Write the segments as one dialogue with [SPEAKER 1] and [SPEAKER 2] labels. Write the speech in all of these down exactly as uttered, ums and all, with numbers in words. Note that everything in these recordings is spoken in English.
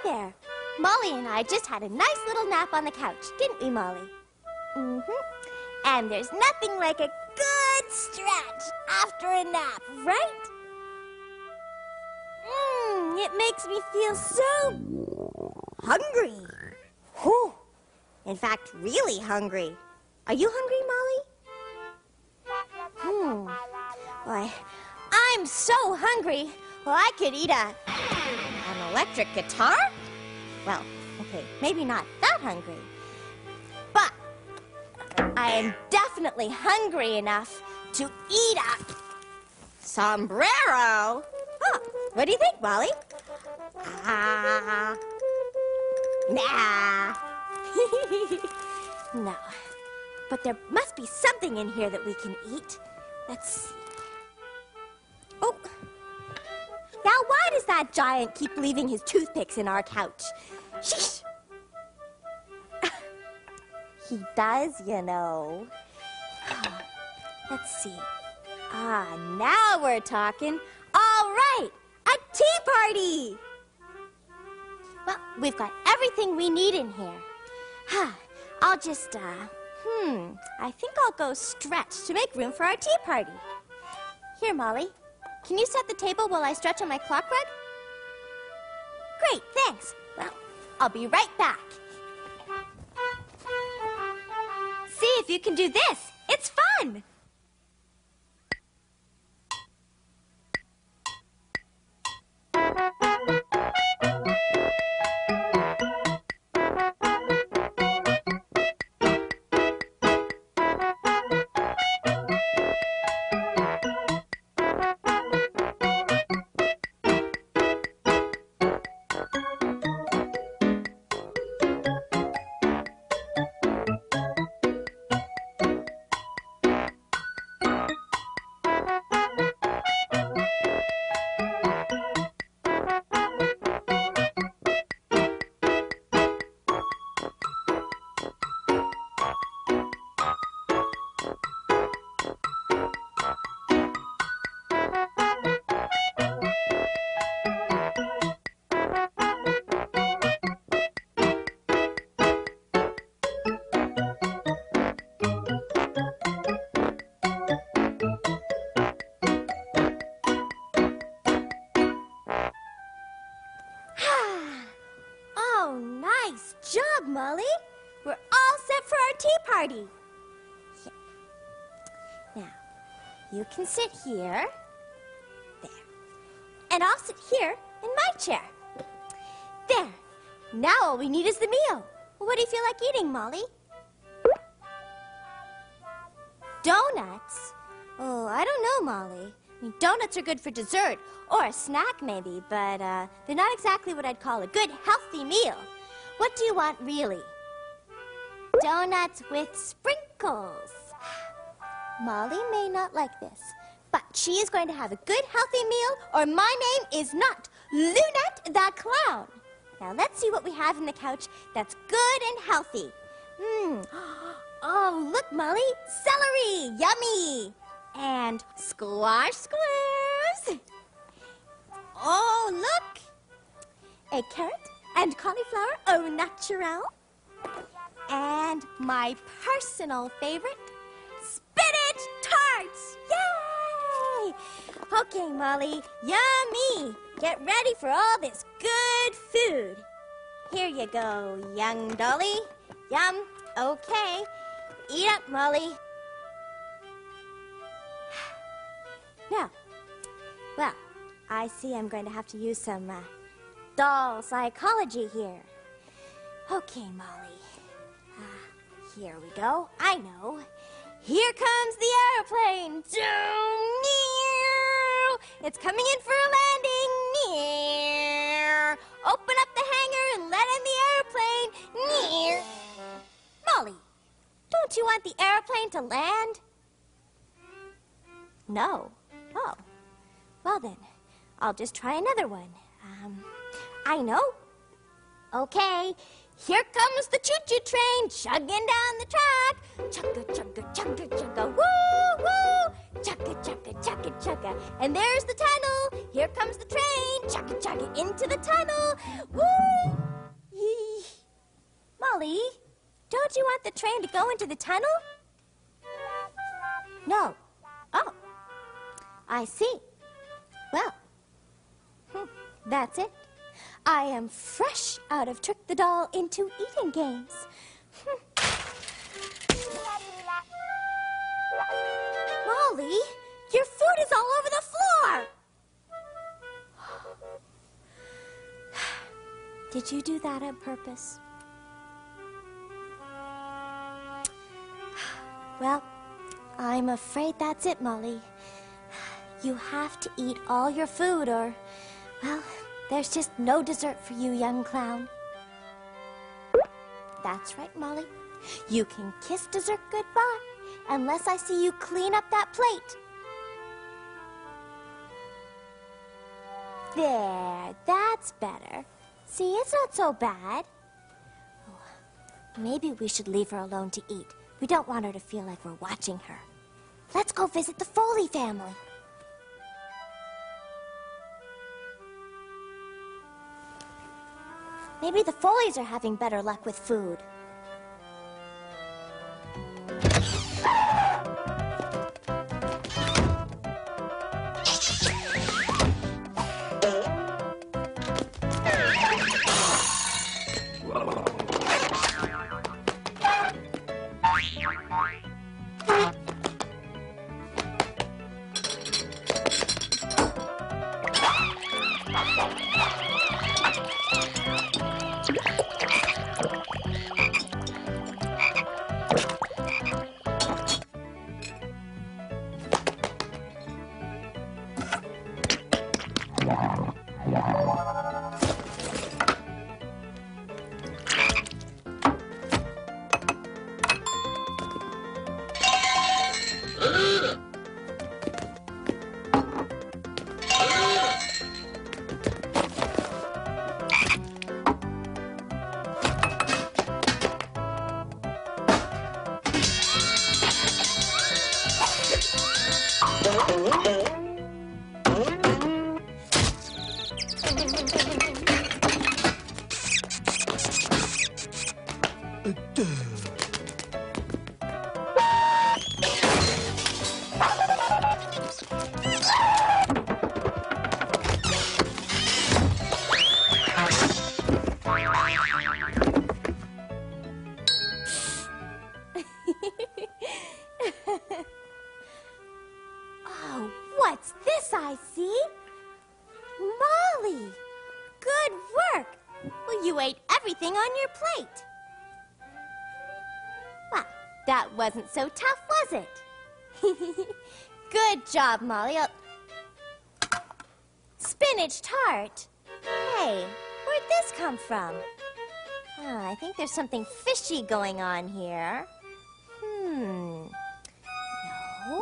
[SPEAKER 1] there. Molly and I just had a nice little nap on the couch, didn't we, Molly? Mm-hmm. And there's nothing like a good stretch after a nap, right? Mmm, it makes me feel so hungry. Whew. In fact, really hungry. Are you hungry, Molly? Hmm. Why, I'm so hungry. Well, I could eat a an electric guitar? Well, okay, maybe not that hungry. But I am definitely hungry enough to eat a sombrero. Huh, what do you think, Molly? Ah. Nah. No. But there must be something in here that we can eat. Let's see. Oh. Now, why does that giant keep leaving his toothpicks in our couch? Sheesh. He does, you know. Let's see. Ah, now we're talking. All right, a tea party. Well, we've got everything we need in here. I'll just, uh, hmm, I think I'll go stretch to make room for our tea party. Here, Molly, can you set the table while I stretch on my clock rug? Great, thanks. Well, I'll be right back. See if you can do this. It's fun. Nice job, Molly. We're all set for our tea party. Here. Now, you can sit here. There. And I'll sit here in my chair. There. Now all we need is the meal. What do you feel like eating, Molly? Donuts? Oh, I don't know, Molly. I mean, donuts are good for dessert, or a snack maybe, but uh, they're not exactly what I'd call a good, healthy meal. What do you want, really? Donuts with sprinkles. Molly may not like this, but she is going to have a good, healthy meal, or my name is not Lunette the Clown. Now, let's see what we have in the couch that's good and healthy. Mmm. Oh, look, Molly. Celery. Yummy. And squash squares. Oh, look. A carrot and cauliflower au naturel. And my personal favorite, spinach tarts. Yay! Okay, Molly, yummy. Get ready for all this good food. Here you go, young dolly. Yum. Okay. Eat up, Molly. Now, well, I see I'm going to have to use some uh, doll psychology here. Okay, Molly. Uh, here we go. I know. Here comes the airplane. It's coming in for a landing. Open up the hangar and let in the airplane. Molly, don't you want the airplane to land? No. Oh. Well then, I'll just try another one. Um, I know. Okay, here comes the choo-choo train chugging down the track. Chugga, chugga, chugga, chugga, woo, woo. chugga, chugga, chugga, chugga. And there's the tunnel. Here comes the train. Chugga, chugga, into the tunnel. Woo! Yee. Molly, don't you want the train to go into the tunnel? No. Oh. I see. Well, hmm, that's it. I am fresh out of Trick the Doll into eating games. Hmm. Molly, your food is all over the floor. Did you do that on purpose? Well, I'm afraid that's it, Molly. You have to eat all your food or, well, there's just no dessert for you, young clown. That's right, Molly. You can kiss dessert goodbye unless I see you clean up that plate. There, that's better. See, it's not so bad. Oh, maybe we should leave her alone to eat. We don't want her to feel like we're watching her. Let's go visit the Foley family. Maybe the Foleys are having better luck with food. Oh, what's this I see? Molly! Good work! Well, you ate everything on your plate. Well, that wasn't so tough, was it? Good job, Molly. Oh. Spinach tart? Hey, where'd this come from? Oh, I think there's something fishy going on here. Hmm. No?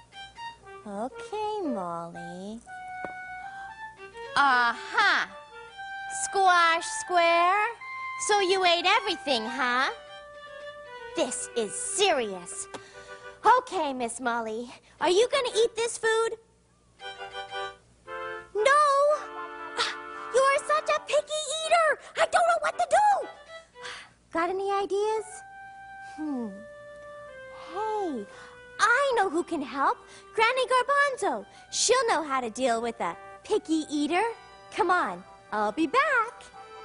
[SPEAKER 1] Okay, Molly. Aha! Squash Square? So you ate everything, huh? This is serious. Okay, Miss Molly. Are you going to eat this food? No! You are such a picky eater! I don't know what to do! Got any ideas? Hmm. Hey, I know who can help. Granny Garbanzo. She'll know how to deal with a picky eater. Come on, I'll be back.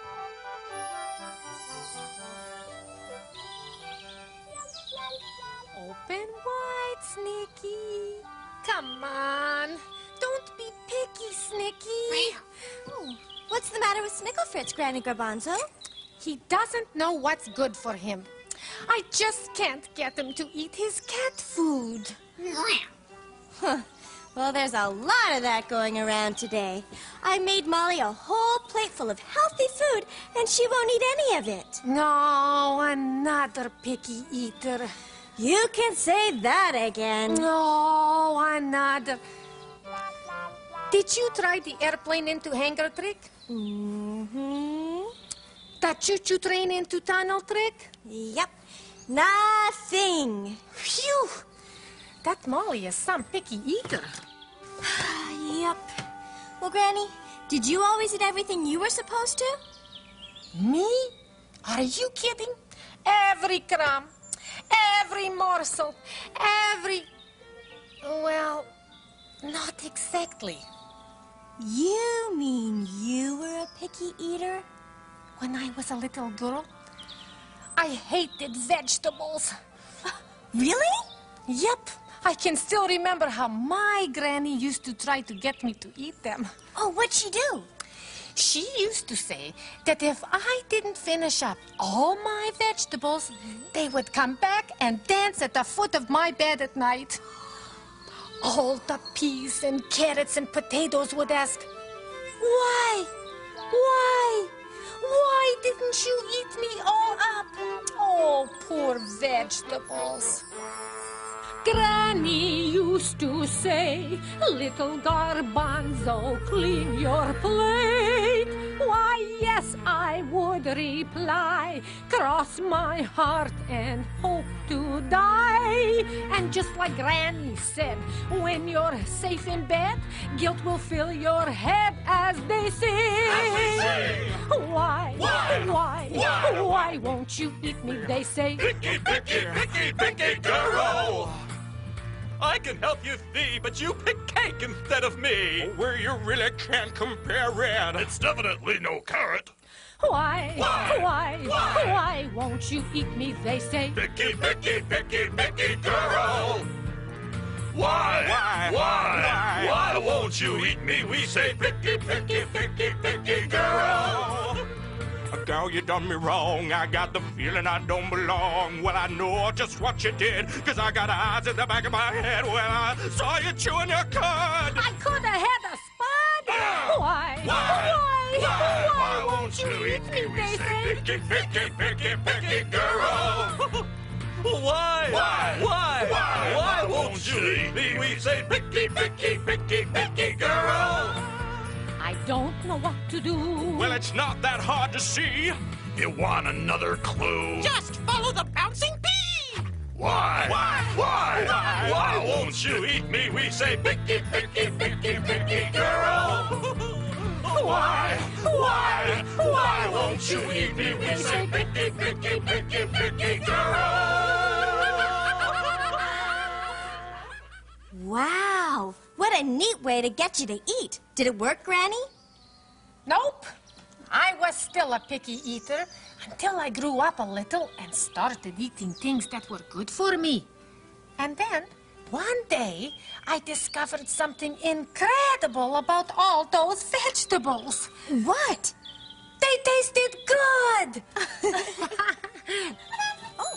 [SPEAKER 2] Open wide, Snicky. Come on. Don't be picky, Snicky.
[SPEAKER 1] Oh, what's the matter with Snicklefritz, Granny Garbanzo?
[SPEAKER 2] He doesn't know what's good for him. I just can't get him to eat his cat food.
[SPEAKER 1] Huh. Well, there's a lot of that going around today. I made Molly a whole plate full of healthy food, and she won't eat any of it.
[SPEAKER 2] No, another picky eater.
[SPEAKER 1] You can say that again.
[SPEAKER 2] No, another. Did you try the airplane into hangar trick?
[SPEAKER 1] Mm-hmm.
[SPEAKER 2] The choo-choo train into tunnel trick?
[SPEAKER 1] Yep. Nothing.
[SPEAKER 2] Phew! that Molly is some picky eater.
[SPEAKER 1] Yep. Well, Granny, did you always eat everything you were supposed to?
[SPEAKER 2] Me? Are you kidding? Every crumb, every morsel, every... Well, not exactly.
[SPEAKER 1] You mean you were a picky eater?
[SPEAKER 2] When I was a little girl, I hated vegetables.
[SPEAKER 1] Really?
[SPEAKER 2] Yep. I can still remember how my granny used to try to get me to eat them.
[SPEAKER 1] Oh, what'd she do?
[SPEAKER 2] She used to say that if I didn't finish up all my vegetables, they would come back and dance at the foot of my bed at night. All the peas and carrots and potatoes would ask, "Why? Why? Why didn't you eat me all up?" Oh, poor vegetables. Granny used to say, "Little garbanzo, clean your plate." Why, yes, I would reply, "Cross my heart and hope to die." And just like Granny said, when you're safe in bed, guilt will fill your head as they sing.
[SPEAKER 3] As they sing.
[SPEAKER 2] Why?
[SPEAKER 3] Why?
[SPEAKER 2] Why?
[SPEAKER 3] Why?
[SPEAKER 2] Why won't you eat me, they say.
[SPEAKER 3] Picky, picky, picky, picky girl. I can help you see, but you pick cake instead of me.
[SPEAKER 4] Where you really can't compare red.
[SPEAKER 3] It's definitely no carrot.
[SPEAKER 2] Why?
[SPEAKER 3] Why?
[SPEAKER 2] Why?
[SPEAKER 3] Why?
[SPEAKER 2] Why won't you eat me, they say.
[SPEAKER 3] Picky, picky, picky, picky girl. Why?
[SPEAKER 4] Why?
[SPEAKER 3] Why?
[SPEAKER 4] Why?
[SPEAKER 3] Why won't you eat me? We say picky, picky, picky, picky girl.
[SPEAKER 4] Girl, you done me wrong. I got the feeling I don't belong. Well, I know just what you did, cause I got eyes in the back of my head when I saw you chewing your cud.
[SPEAKER 2] I could have had a spud. Why?
[SPEAKER 3] Why?
[SPEAKER 2] Why?
[SPEAKER 3] Why? Why won't you eat me? We
[SPEAKER 2] they
[SPEAKER 3] say
[SPEAKER 2] say.
[SPEAKER 3] picky, picky, picky, picky girl. Why? Why? Why? Why? Why won't you eat me? We say picky, picky, picky, picky girl.
[SPEAKER 2] I don't know what to do.
[SPEAKER 4] Well, it's not that hard to see.
[SPEAKER 3] You want another clue?
[SPEAKER 2] Just follow the bouncing bee.
[SPEAKER 3] Why?
[SPEAKER 4] Why?
[SPEAKER 3] Why?
[SPEAKER 4] Why?
[SPEAKER 3] Why won't you eat me? We say picky, picky, picky, picky girl. Why? Why? Why won't you eat me? We say picky, picky, picky, picky girl.
[SPEAKER 1] Wow, what a neat way to get you to eat. Did it work, Granny?
[SPEAKER 2] Nope. I was still a picky eater until I grew up a little and started eating things that were good for me. And then, one day, I discovered something incredible about all those vegetables.
[SPEAKER 1] What?
[SPEAKER 2] They tasted good.
[SPEAKER 1] Oh.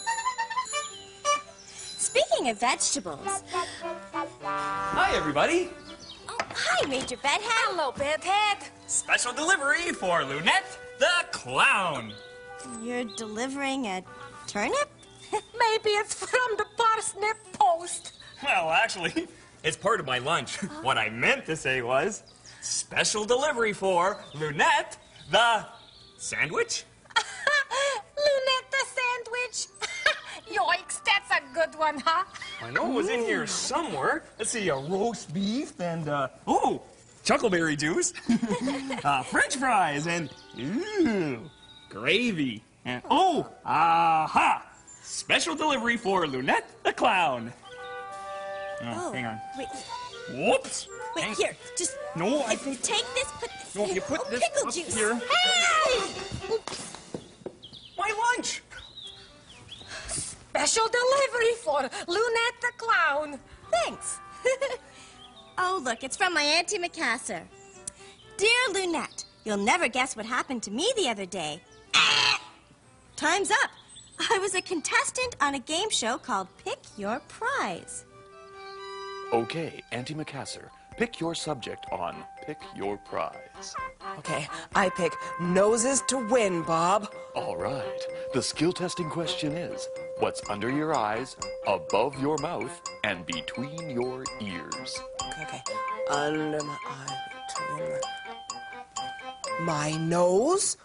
[SPEAKER 1] Speaking of vegetables.
[SPEAKER 5] Hi, everybody.
[SPEAKER 1] Oh, hi, Major Bedhead.
[SPEAKER 2] Hello, Bedhead.
[SPEAKER 5] Special delivery for Lunette the Clown.
[SPEAKER 1] You're delivering a turnip?
[SPEAKER 2] Maybe it's from the Parsnip Post.
[SPEAKER 5] Well, actually, it's part of my lunch. What I meant to say was special delivery for Lunette the Sandwich.
[SPEAKER 2] Lunette the Sandwich. Yoinks, that's a good one, huh?
[SPEAKER 5] I know it was in here somewhere. Let's see, a roast beef and, uh, oh, chuckleberry juice, uh, French fries, and, ooh, gravy. And, oh, aha! Special delivery for Lunette the Clown. Oh, hang on.
[SPEAKER 1] Wait,
[SPEAKER 5] Whoops.
[SPEAKER 1] wait,
[SPEAKER 5] Hang-
[SPEAKER 1] here, just
[SPEAKER 5] No, I
[SPEAKER 1] if you
[SPEAKER 5] think...
[SPEAKER 1] take this, put this
[SPEAKER 5] No, if
[SPEAKER 1] in.
[SPEAKER 5] you put
[SPEAKER 1] oh,
[SPEAKER 5] this
[SPEAKER 1] pickle
[SPEAKER 5] up
[SPEAKER 1] juice.
[SPEAKER 5] here.
[SPEAKER 2] Hey!
[SPEAKER 5] My lunch!
[SPEAKER 2] Special delivery for Lunette the Clown.
[SPEAKER 1] Thanks. Oh, look, it's from my Auntie Macassar. Dear Lunette, you'll never guess what happened to me the other day. Time's up. I was a contestant on a game show called Pick Your Prize.
[SPEAKER 6] Okay, Auntie Macassar, pick your subject on Pick Your Prize.
[SPEAKER 7] Okay, I pick noses to win, Bob.
[SPEAKER 6] All right, the skill testing question is, what's under your eyes, above your mouth, and between your ears?
[SPEAKER 7] Okay, okay. Under my eye, between my... My nose?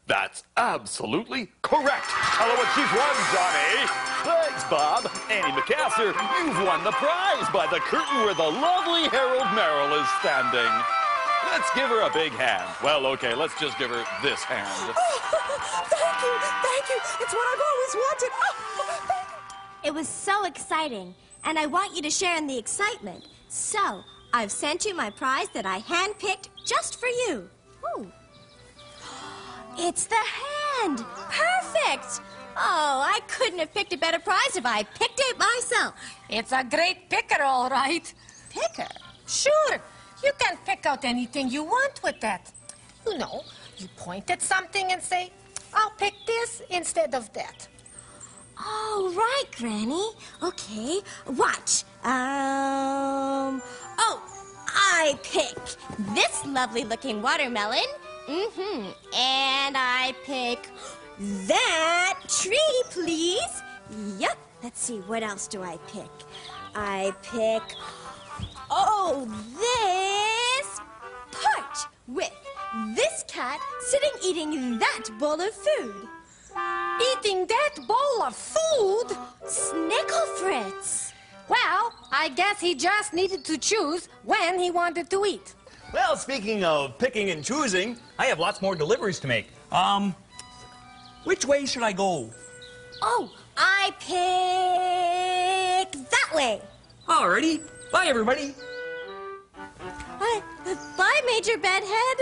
[SPEAKER 6] That's absolutely correct. Hello, what she's won, Johnny. Thanks, Bob. Annie McCaster, you've won the prize by the curtain where the lovely Harold Merrill is standing. Let's give her a big hand. Well, okay, let's just give her this hand.
[SPEAKER 7] Oh, thank you, thank you. It's what I've always wanted. Oh, thank you.
[SPEAKER 1] It was so exciting, and I want you to share in the excitement. So, I've sent you my prize that I handpicked just for you. Ooh. It's the hand! Perfect! Oh, I couldn't have picked a better prize if I picked it myself.
[SPEAKER 2] It's a great picker, all right.
[SPEAKER 1] Picker?
[SPEAKER 2] Sure. You can pick out anything you want with that. You know, you point at something and say, I'll pick this instead of that.
[SPEAKER 1] Oh, right, Granny. Okay, watch. Um, oh, I pick this lovely-looking watermelon. Mm-hmm. And I pick that tree, please. Yep. Let's see, what else do I pick? I pick, oh, this part with this cat sitting eating that bowl of food.
[SPEAKER 2] Eating that bowl of food?
[SPEAKER 1] Snickle Fritz.
[SPEAKER 2] Well, I guess he just needed to choose when he wanted to eat.
[SPEAKER 5] Well, speaking of picking and choosing, I have lots more deliveries to make. Um, which way should I go?
[SPEAKER 1] Oh, I pick that way.
[SPEAKER 5] Alrighty. Bye, everybody.
[SPEAKER 1] Uh, bye, Major Bedhead.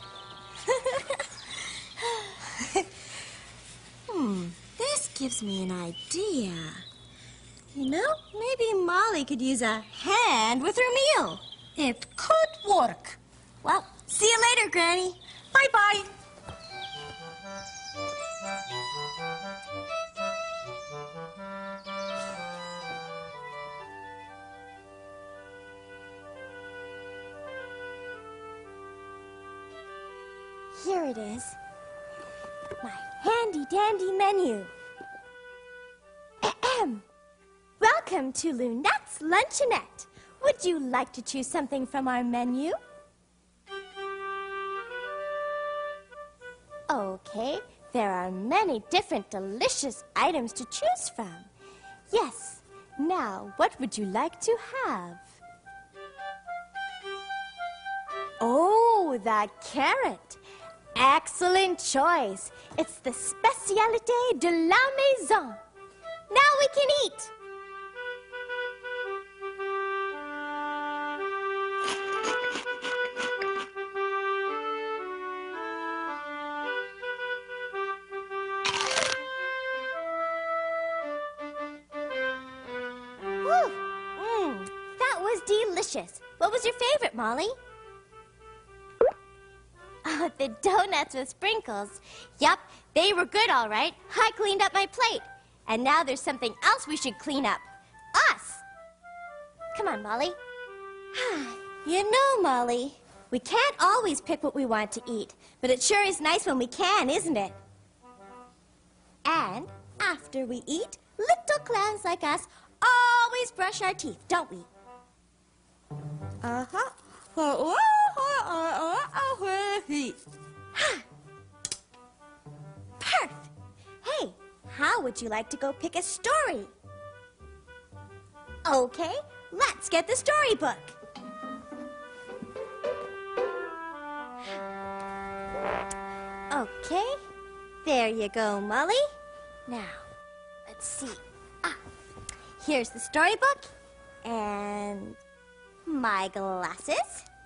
[SPEAKER 1] hmm, this gives me an idea. You know, maybe Molly could use a hand with her meal.
[SPEAKER 2] It could work.
[SPEAKER 1] Well, see you later, Granny.
[SPEAKER 2] Bye-bye.
[SPEAKER 1] Here it is. My handy-dandy menu. Ahem. Welcome to Lunette's Luncheonette. Would you like to choose something from our menu? Okay, there are many different delicious items to choose from. Yes, now what would you like to have? Oh, the carrot. Excellent choice. It's the spécialité de la maison. Now we can eat. Whew. Mm, that was delicious. What was your favorite, Molly? Oh, the donuts with sprinkles. Yup, they were good, all right. I cleaned up my plate. And now there's something else we should clean up. Us! Come on, Molly. You know, Molly, we can't always pick what we want to eat, but it sure is nice when we can, isn't it? And after we eat, little clowns like us always brush our teeth, don't we? Uh-huh. Perfect. Hey, how would you like to go pick a story? Okay, let's get the storybook. Okay, there you go, Molly. Now, let's see. Ah, here's the storybook and my glasses.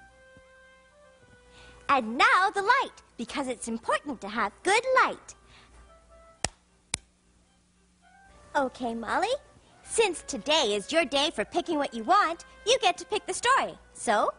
[SPEAKER 1] And now the light, because it's important to have good light. Okay, Molly, since today is your day for picking what you want, you get to pick the story. So,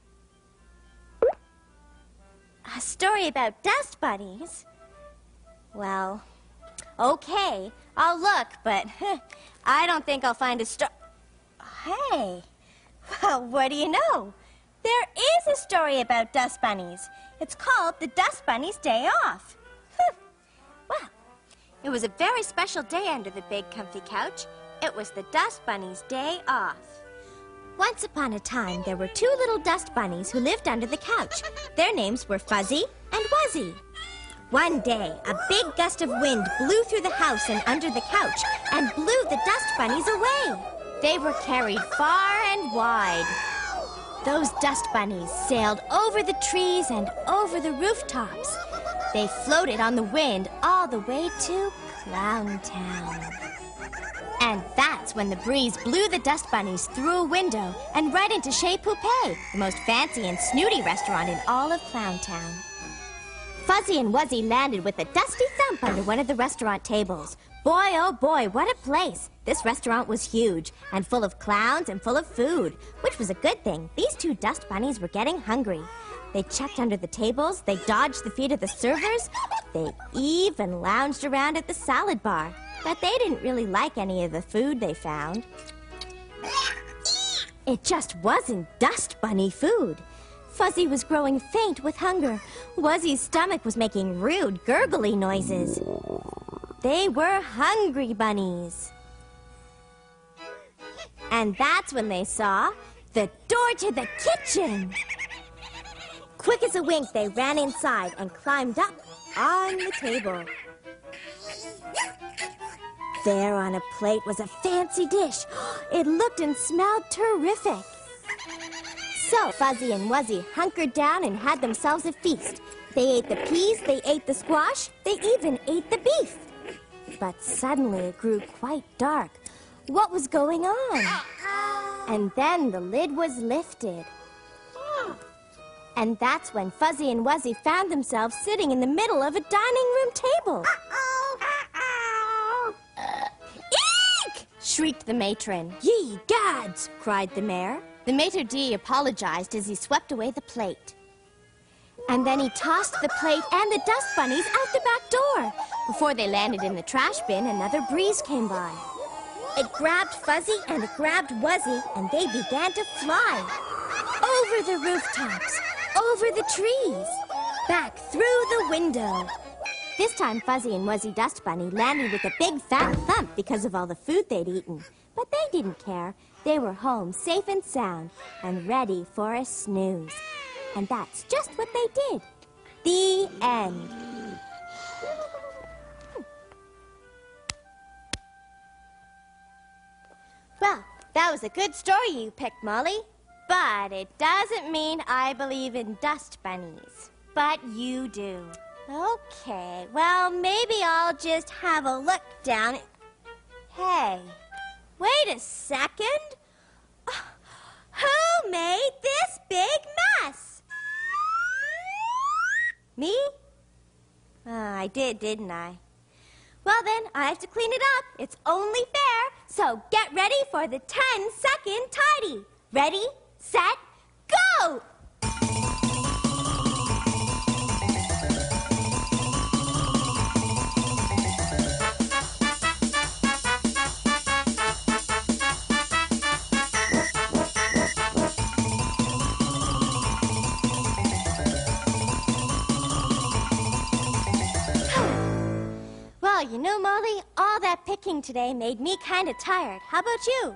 [SPEAKER 1] a story about dust bunnies? Well, okay, I'll look, but I don't think I'll find a story. Hey, well, what do you know? There is a story about dust bunnies. It's called The Dust Bunny's Day Off. Well, it was a very special day under the big comfy couch. It was the Dust Bunny's Day Off. Once upon a time, there were two little dust bunnies who lived under the couch. Their names were Fuzzy and Wuzzy. One day, a big gust of wind blew through the house and under the couch and blew the dust bunnies away. They were carried far and wide. Those dust bunnies sailed over the trees and over the rooftops. They floated on the wind all the way to Clown Town. And that's when the breeze blew the dust bunnies through a window and right into Chez Poupée, the most fancy and snooty restaurant in all of Clown Town. Fuzzy and Wuzzy landed with a dusty thump under one of the restaurant tables. Boy, oh boy, what a place! This restaurant was huge and full of clowns and full of food, which was a good thing. These two dust bunnies were getting hungry. They checked under the tables, they dodged the feet of the servers, they even lounged around at the salad bar. But they didn't really like any of the food they found. It just wasn't dust bunny food. Fuzzy was growing faint with hunger. Wuzzy's stomach was making rude, gurgly noises. They were hungry bunnies. And that's when they saw the door to the kitchen. Quick as a wink, they ran inside and climbed up on the table. There on a plate was a fancy dish. It looked and smelled terrific. So Fuzzy and Wuzzy hunkered down and had themselves a feast. They ate the peas, they ate the squash, they even ate the beef. But suddenly it grew quite dark. What was going on? And then the lid was lifted. And that's when Fuzzy and Wuzzy found themselves sitting in the middle of a dining room table. Eek! Shrieked the matron. Ye gods! Cried the mayor. The maitre d' apologized as he swept away the plate. And then he tossed the plate and the dust bunnies out the back door. Before they landed in the trash bin, another breeze came by. It grabbed Fuzzy and it grabbed Wuzzy, and they began to fly. Over the rooftops, over the trees, back through the window. This time, Fuzzy and Wuzzy Dust Bunny landed with a big fat thump because of all the food they'd eaten. But they didn't care. They were home safe and sound and ready for a snooze. And that's just what they did. The end. Well, that was a good story you picked, Molly. But it doesn't mean I believe in dust bunnies. But you do. Okay, well, maybe I'll just have a look down. Hey, wait a second. Who made this big mess? Me? Oh, I did, didn't I? Well, then, I have to clean it up. It's only fair. So get ready for the ten-second tidy. Ready, set, go! Well, you know, Molly, all that picking today made me kind of tired. How about you?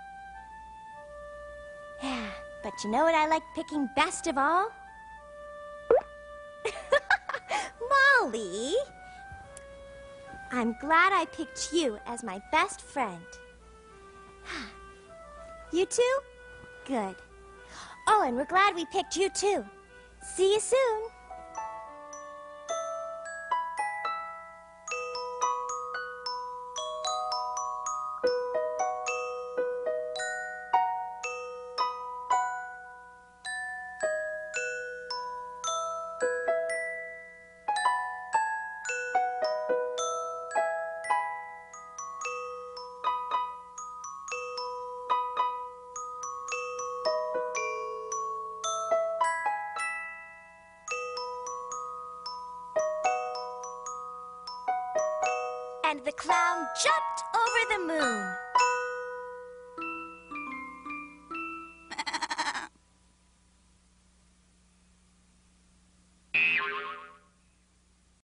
[SPEAKER 1] Yeah, but you know what I like picking best of all? Molly! I'm glad I picked you as my best friend. You too? Good. Oh, and we're glad we picked you too. See you soon. And the clown jumped over the moon.